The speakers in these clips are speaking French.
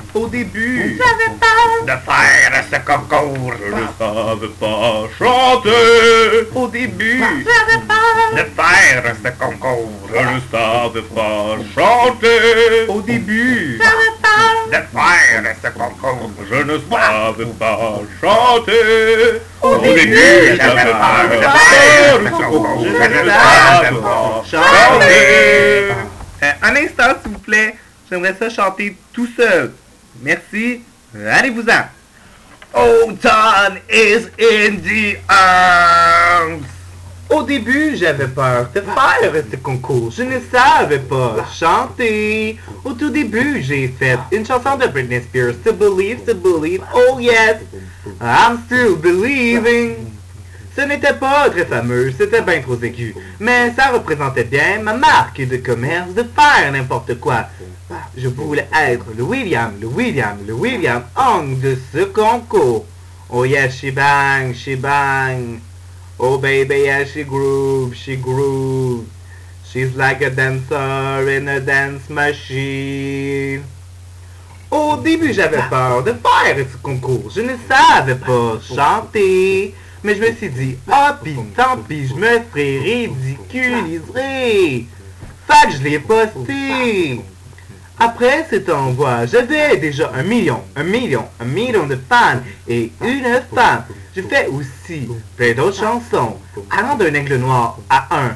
Au début, J'avais peur de faire ce concours. Je ne savais pas chanter. au début, J'avais peur De faire ce concours. Je ne savais pas chanter. au début, J'avais peur De faire ce concours. Je ne savais pas chanter. Au début, j'avais peur de faire ce concours. Je ne savais pas chanter. Un instant, s'il vous plaît. J'aimerais ça chanter tout seul. Merci. Allez-vous-en. Autumn is in the arms. Au début, j'avais peur de faire ce concours. Je ne savais pas chanter. Au tout début, j'ai fait une chanson de Britney Spears. To believe, oh yes, I'm still believing. Ce n'était pas très fameux, c'était bien trop aigu, mais ça représentait bien ma marque de commerce de faire n'importe quoi. Je voulais être le William Hung de ce concours. Oh yes, she bang, she bang. Oh baby, yeah, she groove. She's like a dancer in a dance machine. Au début, j'avais peur de faire ce concours. Je ne savais pas chanter. Mais je me suis dit, ah pis tant pis, je me ferai ridiculiser. Fait que je l'ai posté. Après cet envoi, j'avais déjà un million de fans et une femme. Je fais aussi plein d'autres chansons, allant d'un aigle noir à un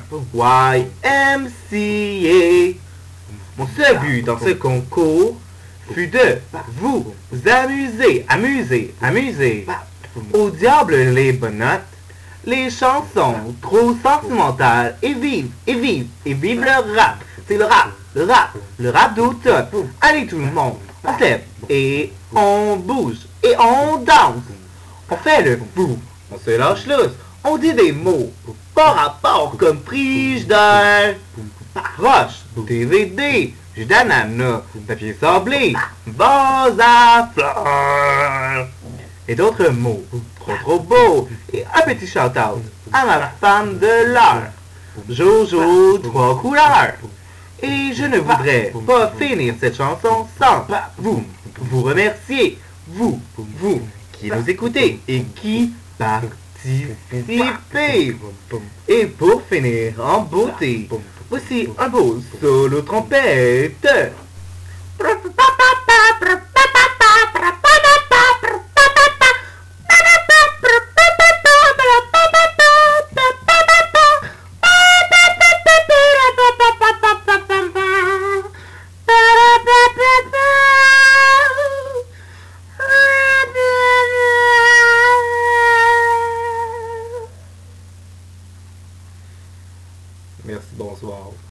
YMCA. Mon seul but dans ce concours fut de vous amuser. Au diable les bonnes notes, les chansons trop sentimentales et vive le rap. C'est le rap d'automne. Allez tout le monde, on se lève et on bouge et on danse. On fait le fou, on se lâche lousse, on dit des mots, pas rapport comme frigidaire, roche, DVD, jus d'ananas, papier sablé, vase à fleurs. Et d'autres mots, trop beaux, et un petit shout-out à ma femme de l'heure, Jojo 3 couleurs. Et je ne voudrais pas finir cette chanson sans vous remercier, vous qui nous écoutez et qui participez. Et pour finir en beauté, voici un beau solo trompette. Merci, bonsoir.